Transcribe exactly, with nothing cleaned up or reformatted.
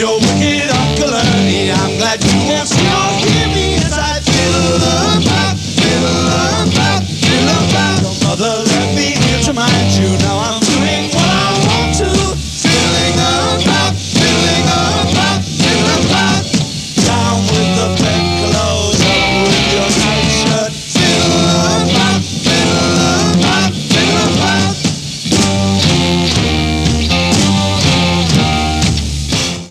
your wicked Uncle Ernie. I'm glad you won't see